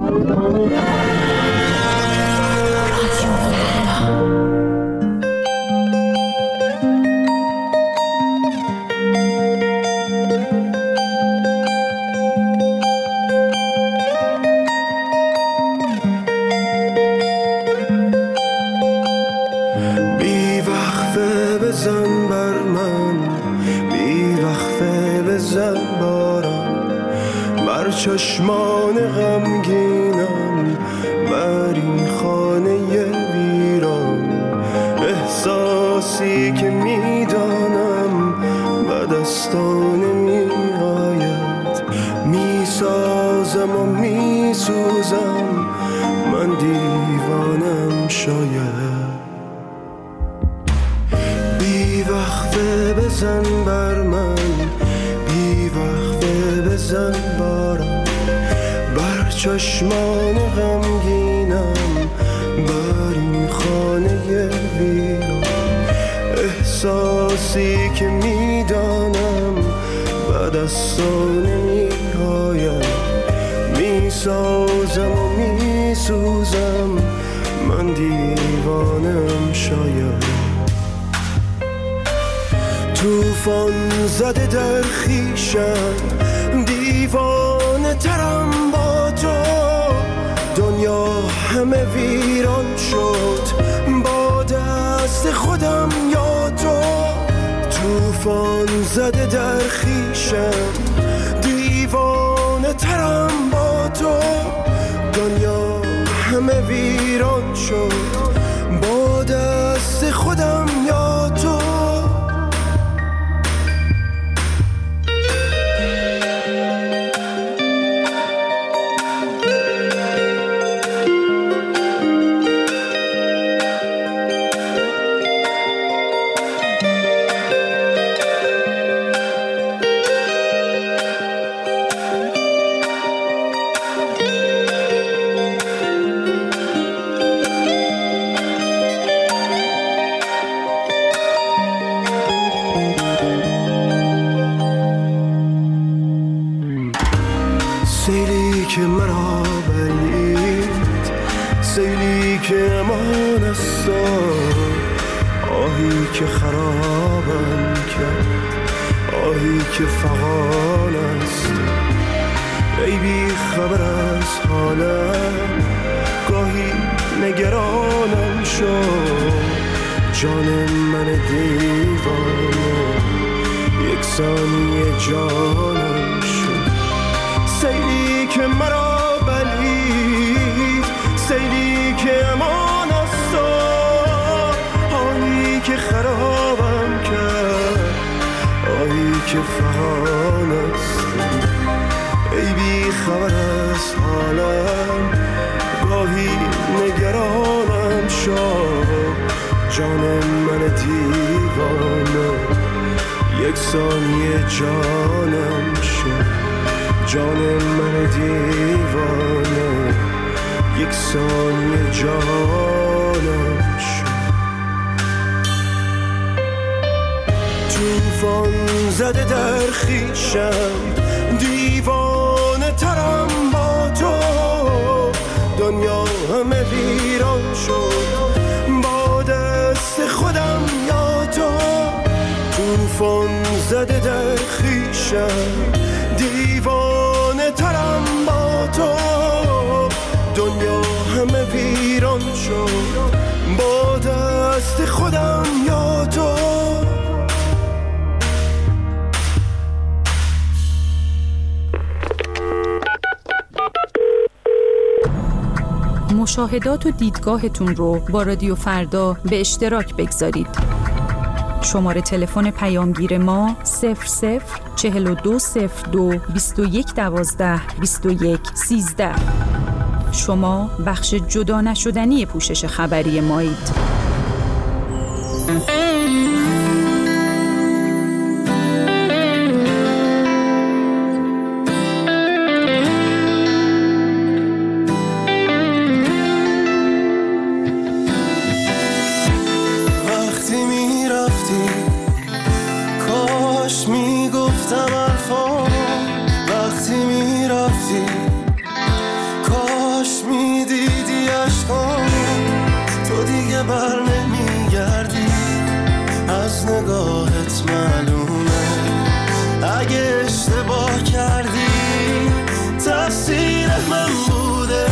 بزن بر من، بی وقفه بزن بارم بر چشمان غمگینم، بر این خانه ویران. احساسی که میدانم به دستان نمیآید، میسازم و میسوزم، من دیوانم شاید. بی وقفه بزن بر من، بی وقفه بزن بارم بر چشمان غمگینم، بر این خانه ویران. احساسی که میدانم به دستان نمیآید، میسازم و میسوزم، من دیوانم شاید. توفان زده در خویشم، دیوانه ترم با تو، دنیا همه ویران شد با دست خودم یا تو. توفان زده در خویشم، دیوانه ترم با تو، دنیا همه ویران شد با دست خودم یا تو. سیلی که مرا بلید، سیلی که امان است، آهی که خرابم کرد، آهی که فغان است. ای بی خبر از حالم، گاهی نگرانم شد، جان من دیوانه یک ثانیه جانم شد. سیلی که مرا بلید، سیلی که امان است، آهی که خرابم کرد، آهی که فغان است. ای بی خبر از حالم، گاهی نگرانم شد، جان من دیوانه یک ثانیه جانم شد، جان من دیوانه یک ثانیه جانم شد. توفان زده در خویشم، دیوانه ترم با تو، دنیا همه ویران شد با دست خودم یا تو. توفان زده در خویشم، دیوانه ترم با تو، دنیا همه ویران شد با دست خودم یا تو. مشاهدات و دیدگاهتون رو با رادیو فردا به اشتراک بگذارید. شماره تلفن پیامگیر ما 004202 2112 2113. شما بخش جدا نشدنی پوشش خبری مایید. دیگه بر نمیگردی، از نگاهت معلومه. اگه اشتباه کردی تقصیر من بوده.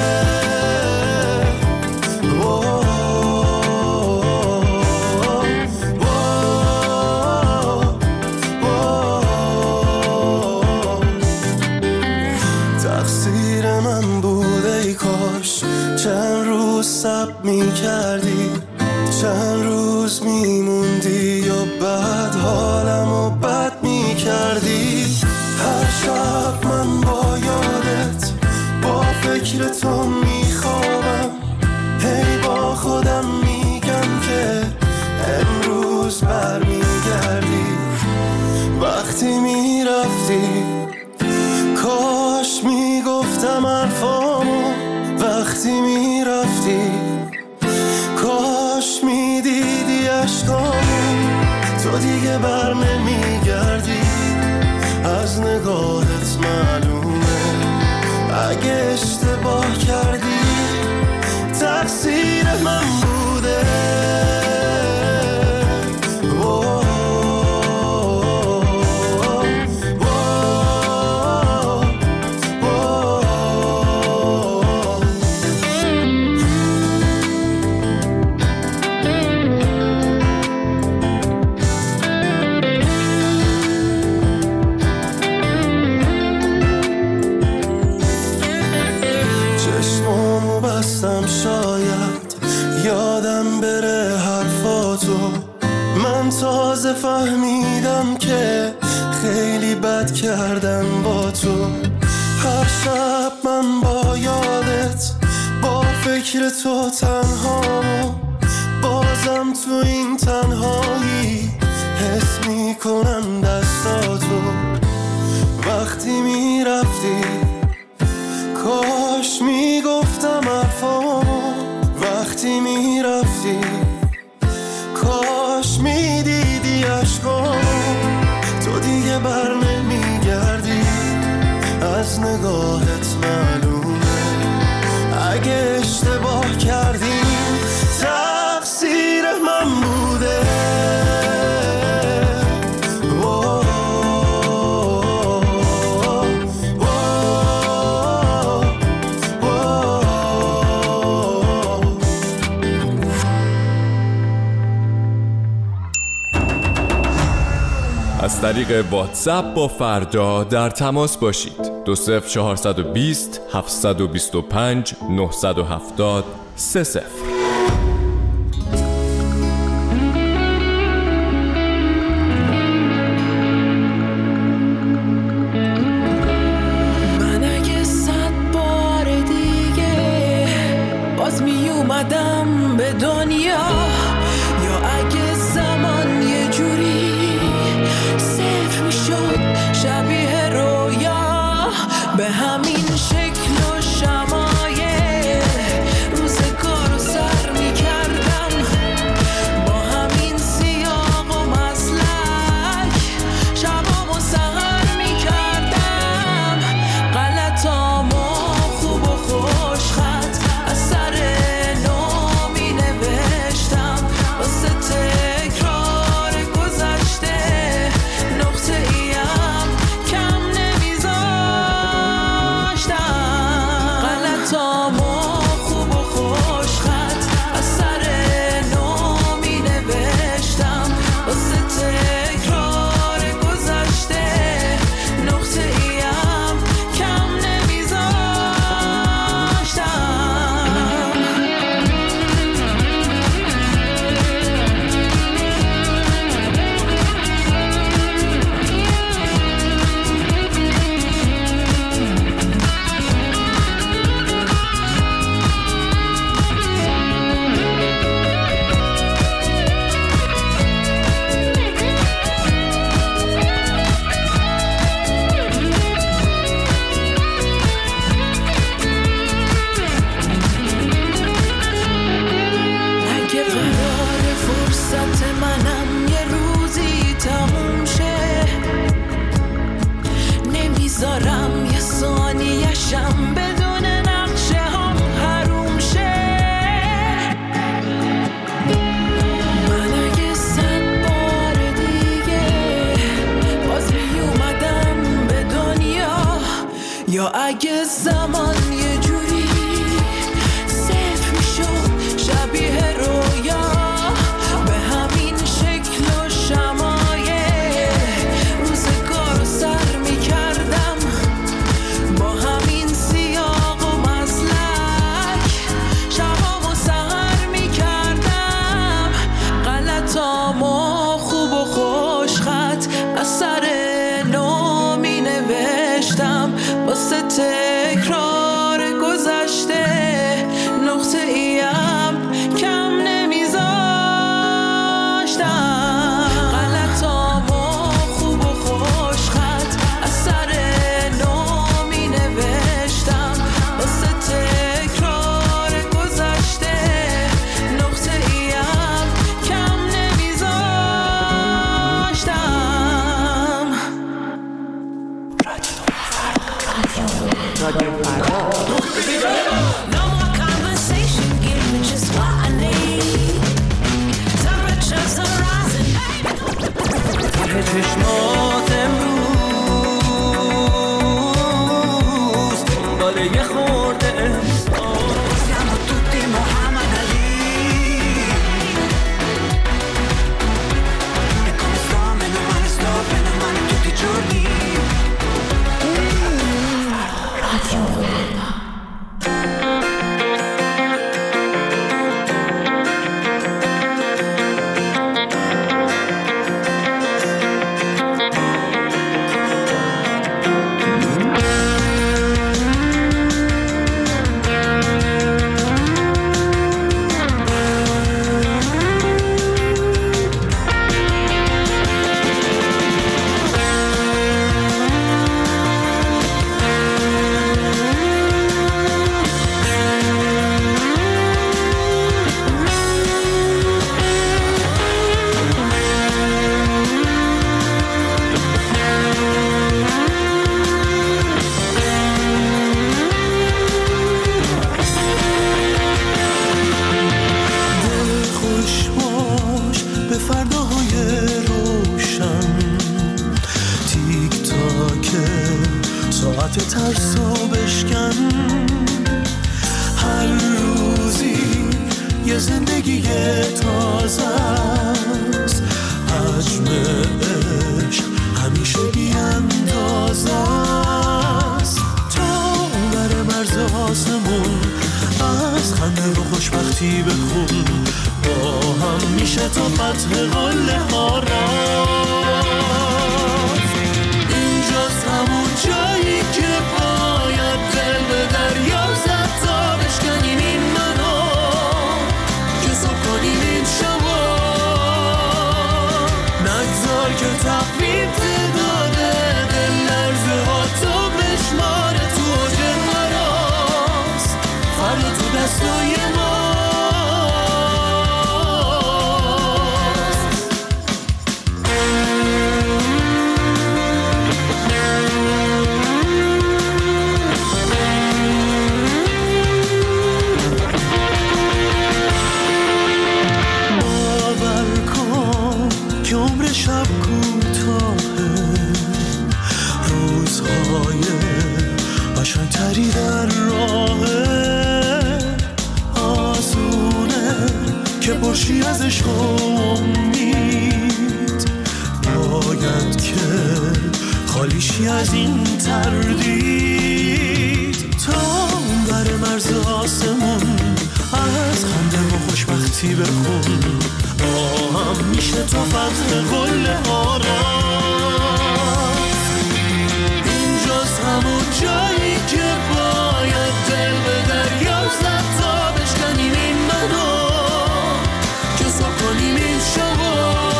تقصیر من بوده. ای کاش چند روز صبر می‌کردی، چند روز میموندی یا بعد حالمو بد می‌کردی. هر شب من با یادت با فکر تو میخوابم، هی با خودم میگم که امروز برمیگردی. وقتی میرفتی کاش میگفتم حرفامو، وقتی میرفتی کاش میدیدی عشقامو. تو دیگه بر نمیگردی، از نگاهت معلومه. اگه اشتباه کردی تقصیر من بوده. شاید یادم بره حرفاتو، من تازه فهمیدم که خیلی بد کردم با تو. هر شب من با یادت با فکر تو تنهامو، بازم تو این تنهایی حس میکنم دستاتو. وقتی میرفتی کاش میگفتم حرفامو، وقتی میرفتی کاش میدیدی عشقامو. تو دیگه بر نمیگردی، از نگاهت معلومه. اگه اشتباه کردی تقصیر من بوده. از طریق واتساپ با فردا در تماس باشید. 20420 725 970 30. من اگه 100 بار دیگه باز می اومدم به دنیا، یا اگه زمان یه جوری صفر میشد شبیه رویا، به همین شکل و شمایل روزگارو سر میکردم، با همین سیاق و مسلک شبامو سهر میکردم. غلطامو خوب و خوش خط از سر نو مینوشتم. زندگی تازه است، حجم عشق همیشه بی‌اندازه است. تا بر مرز آسمون از خنده و خوشبختی بخون، با هم میشه تا فتح قله ها رفت. اینجاست همون جایی که باید دل به دریا زد تا بشکنیم این منو، که صبح کنیم این شبا. نگذار که تقویم تعداده دل لرزه ها تو بشماره، تو اوج هراس فردا تو دستای ما. شب کوتاهه، روزهای قشنگتری در راهه، آسونه که پرشی از عشق و امید، باید که خالیشی از این تردید. تا بر مرز آسمون از خنده و خوشبختی بخون، با هم میشه تا فتح قله ها رفت. اینجاست همون جایی که باید دل به دریا زد تا بشکنیم این منو، که صبح کنیم این شبا.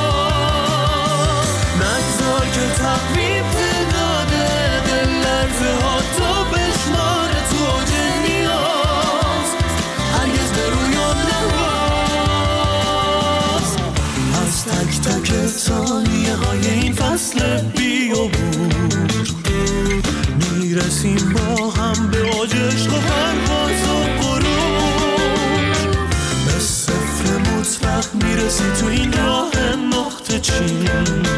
نگذار که تقویم تعداده دل لرزه ها تو بشماره، تو اوج نیاز هرگز به رویان نواز. از تک تک ثانیه های این فصل بی‌عبور میرسیم با هم به اوج عشق و پرواز و غرور. به صفر مطلق میرسی تو این راه نقطه چین،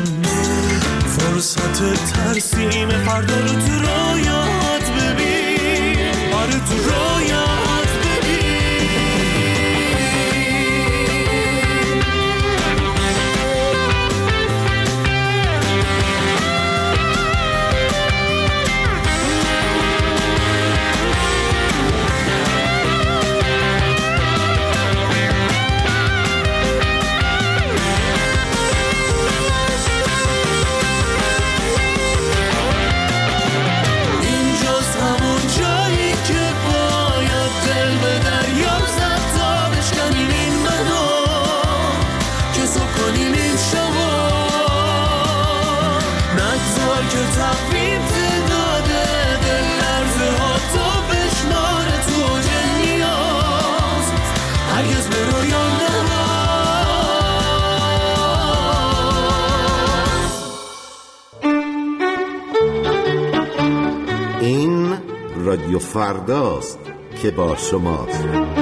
فرصت ترسیم فردا رو تو رویات ببین، آره تو رویات ببین. تقویم تعداده دل لرزه ها تو بشماره، تو اوج نیاز هرگز به رویان نواز. این رادیو فرداست که با شماست.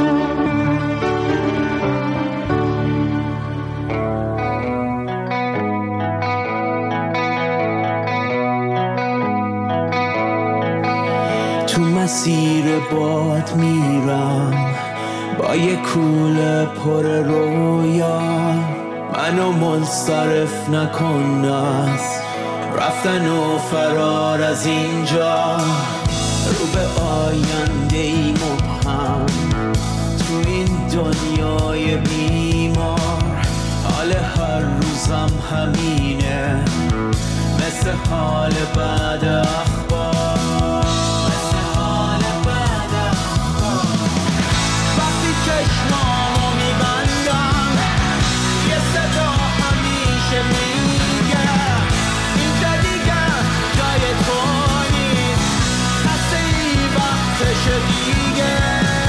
مسیر باد میرم با یه کوله پر رویا، منو منصرف نکن از رفتن و فرار از اینجا، رو به آینده ای مبهم تو این دنیای بیمار. حال هر روزم همینه مثل حال بعد اخبار. چشمامو میبندم یه صدا همیشه میگه اینجا دیگه جای تو نیست، خسته ای وقتشه دیگه.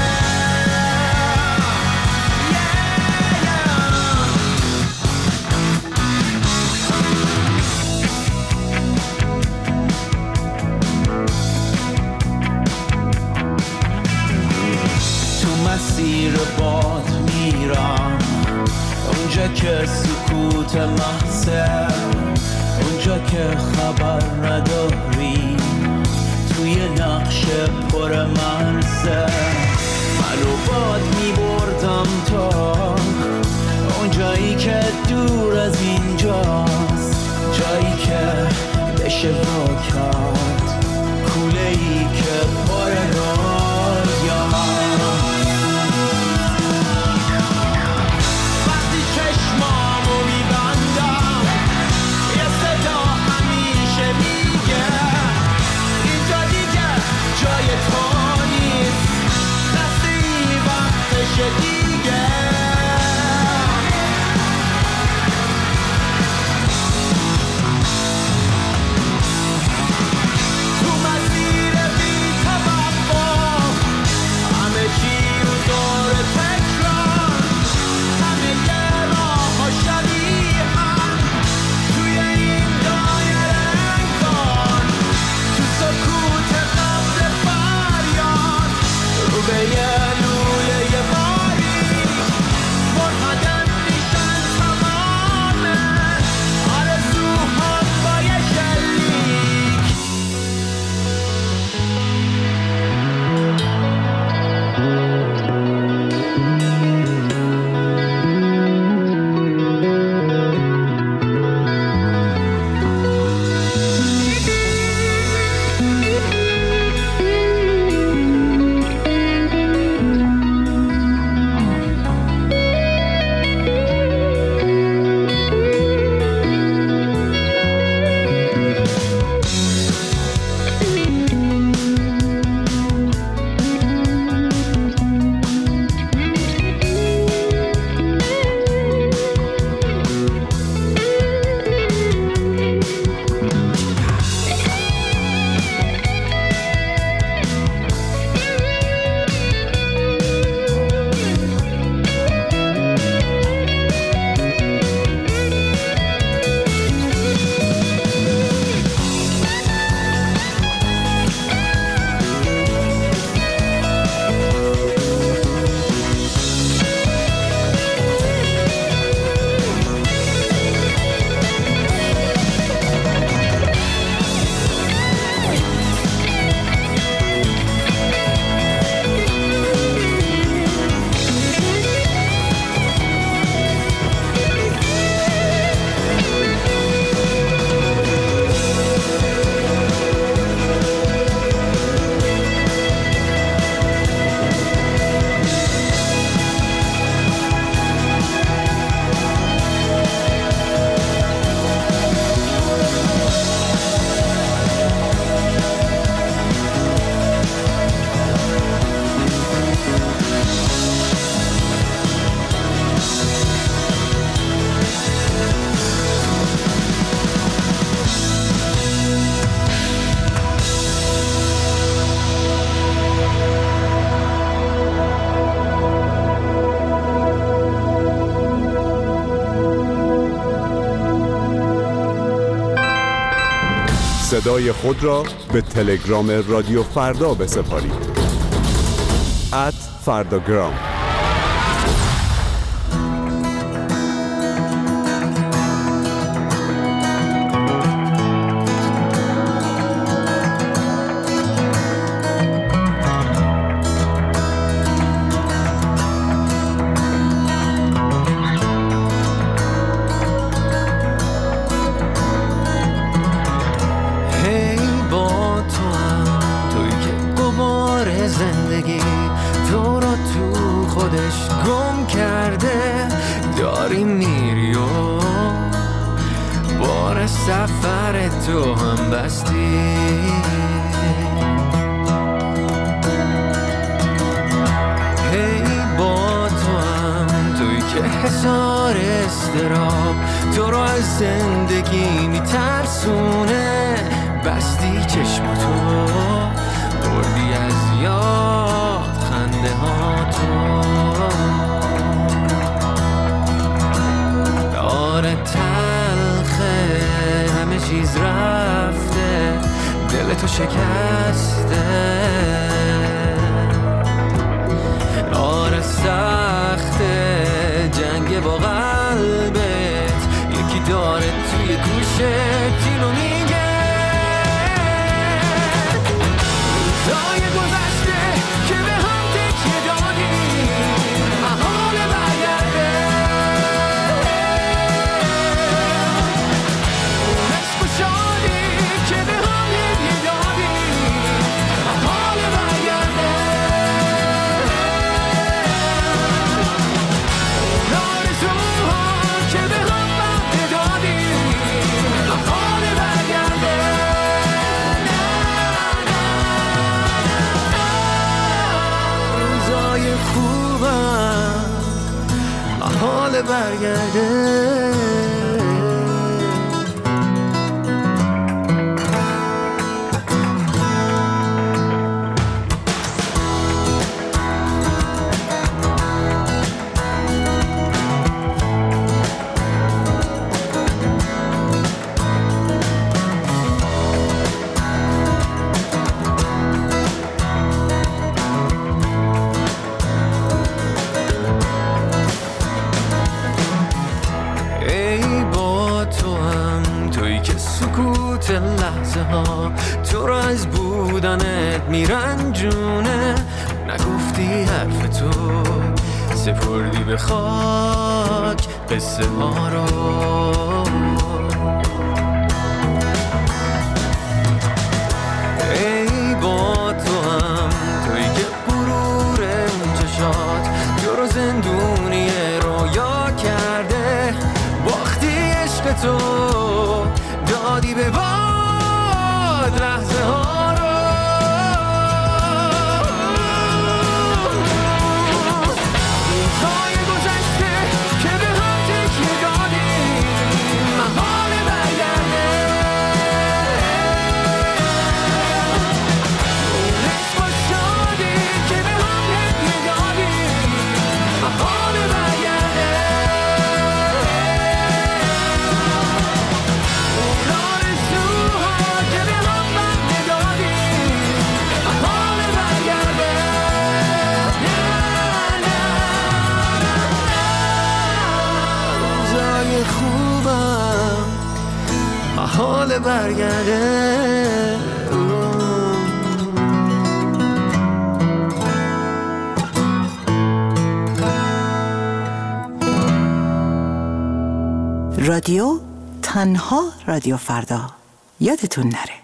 مسیر باد میرم اونجا که سکوت محضه، اونجا که خبر نداری توی نقش پر مرزه. منو باد میبردم تا صدای خود را به تلگرام رادیو فردا بسپارید. @فرداگرام. زندگی تو را تو خودش گم کرده، داری میری و بار سفر تو هم بستی. هی با تو هم توی که حصار استراب تو را از زندگی میترسونه، بستی چشماتو بردی از یاد خنده ها تو. داره تلخه همه چیز رفته، دل تو شکسته، داره سخته جنگ با قلبت، یکی داره توی گوشت اینو میگه. روزای گذشته که به هم تکیه دادیم محال برگرده، عشق و شادی که به هم هدیه دادیم محال برگرده، آرزوها که به هم وعده دادیم محال برگرده. خوبم محال برگرده. سکوت لحظه ها تو را از بودنت میرنجونه، نگفتی حرف تو سپردی به خاک قصه ها رو. ای با تو هم توی که غرور اون چشات تو رو زندونی رویا کرده، باختی عشق تو دادی به باد لحظه ها رو. روزای گذشته که به هم تکیه دادیم محال برگرده، عشق و شادی که به هم هدیه دادیم محال برگرده. خوبم محال برگرده. رادیو تنها رادیو فردا، یادتون نره.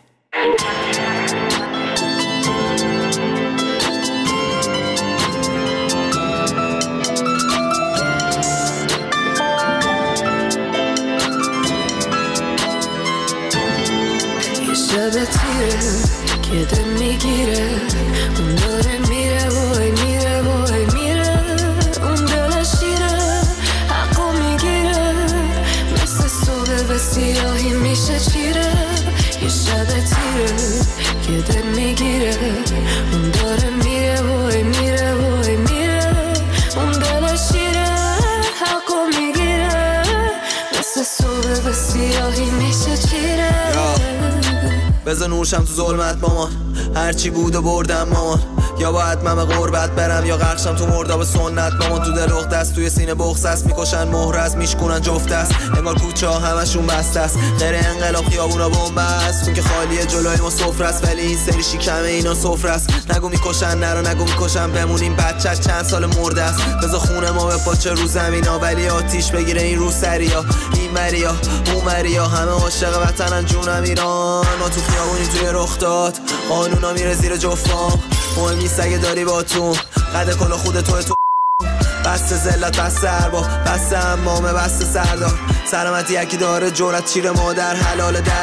شب تیره که دل میگیره، اون داره میره وای میره وای میره، اون دل شیره حقو میگیره، مثل صبح به سیاهی میشه چیره. یه شب تیره که دل میگیره، اون داره میره وای میره وای میره، اون دل شیره حقو میگیره، مثل صبح به سیاهی میشه چیره. بذار نورشم تو ظلمت مامان، هرچی بود و بردم مامان. یا باید من به غربت برم یا غرقشم تو مرداب سنت مامان. تو دلوق دست توی سینه بغض است، میکشن مهر از میشکنن جفت است. انگار کوچه ها همشون بسته است، غیر انقلاب خیابونا بمب است. اون که خالیه جلوی ما سفره است، ولی این سری شکمه اینا سفره است. نگو میکشن نرو نگو میکشن، بمونیم بچه چند سال مرده است. بذار خونه ما به پاچه رو زمینا، ولی آتیش بگیره این رو سریا. این مریا اون مریا همه عاشق وطنن جونم ایران. ما تو خیابونی توی رخ داد، قانونا میره زیر جفام. مهم نیست اگه داری با تو قد کلا خود تو بسته ذلت بسته ارباب بسته امامه بسته سردار. سلامتی یکی داره جرأت چیره مادر حلال 10-80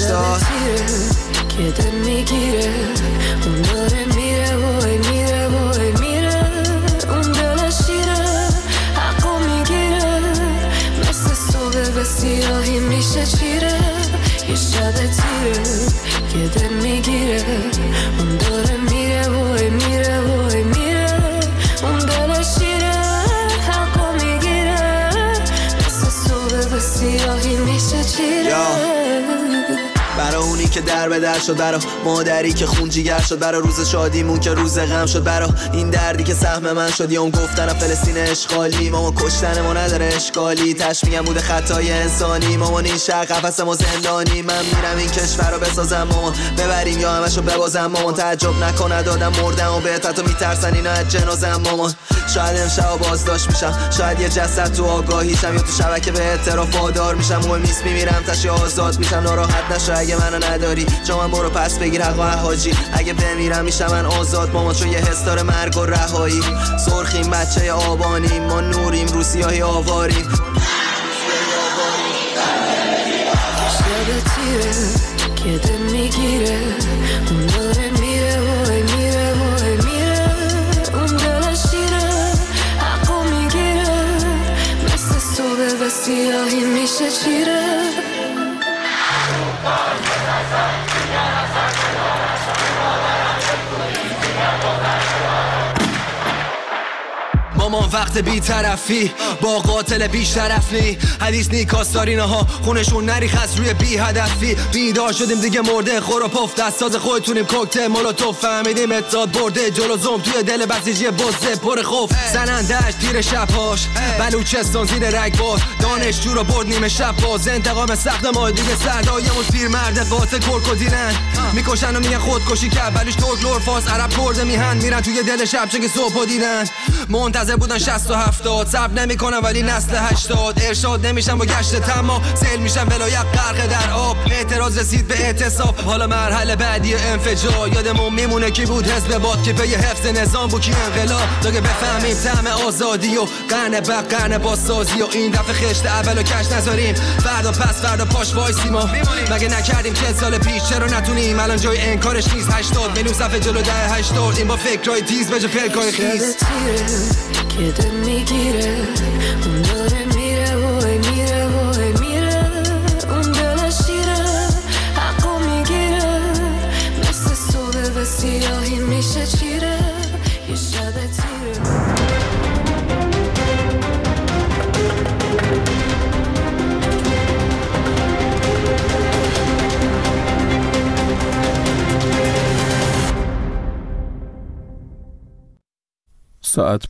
که دل میگیره اون داره میره وای میره وای میره اون دل شیره حقو میگیره مثل صبح به سیاهی میشه چیره یه شب تیره که دل میگیره اون داره میره وای میره وای میره اون دل شیره حقو میگیره مثل صبح به سیاهی میشه چیره. برا اونی که در به در شد، برا مادری که خون جیگر شد، برا روز شادیمون که روز غم شد، برا این دردی که سهم من شد. یا اون گفتن فلسطین اشغالی، ماما کشتن ما نداره اشکالی، تشمیعم بوده خطای انسانی. مامان این شهر قفس ما زندانی، من میرم این کشور رو بسازم مامان، ببریم یا همشو ببازم مامان. تعجب نکنه دادم مردم و بهت حتی میترسن اینا از جنازم مامان. شاید امشب بازداشت میشم، شاید یه جسد تو آگاهیشم، یا تو شبکه به اعتراف وادار میشم. مهم نیست میمیرم تشی آزاد میشم، ناراحت نشو اگه منو نداری جا من برو پس بگیر حق و حاجی. اگه بمیرم میشم من آزاد مامان، چون یه حس داره مرگ و رهایی. سرخیم بچه آبانیم، ما نوریم رو سیاهی آواریم. شب تیره که دل میگیره اون داره میره وای میره وای میره اون دل شیره حقو میگیره مثل صبح به سیاهی میشه چیره. مامان وقت بی طرفی با قاتل بیش طرف نی، حدیث نی کاستارینه ها خونشون نریخ از روی بی هدفی. بیدار شدیم دیگه مرده خور و پف، دستاز خودتونیم کوکتل مولوتوف. فهمیدیم اتحاد برده جلو زوم توی دل بسیجی بزه پر خوف. زنندش تیر شبهاش بلوچستان زیر رگبار، دانشجو رو برد نیمه شب باز. انتقام سخت ما دیگه سردایمون پیر مرد قاتل کرکودینن، میکشن و میگن خودکشی کرد بلوش ترک لور فارس عرب کرده میهن، میرن توی دل شب چه که صبح دیدن. منتظر بودن 60 و 70 صبر نمیکنن ولی نسل 80 ارشاد نمیشن با گشت تما سیل میشن ولایت غرق در آب. اعتراض رسید به اعتصاب، حالا مرحله بعدی انفجار. یادمون میمونه کی بود حزب باد که پی حفظ نظام بود، کی انقلاب تا که بفهمیم طعم آزادی و قرن بعد قرن بازسازی. و این دفعه خشت اولو کش نذاریم، فردا پس فردا پاش وایسیم. ما مگه نکردیم 40 سال پیش، چرا نتونیم الان جای انکارش نیست. 80 میلیون صفحه جلو 10-80 این با فکرای تیز به جا پلکای خیز. که دل میگیره اون داره میره وای میره وای میره اون دل شیره حقو میگیره مثل صبح به سیاهی میشه چیره یه شب تیره. ساعت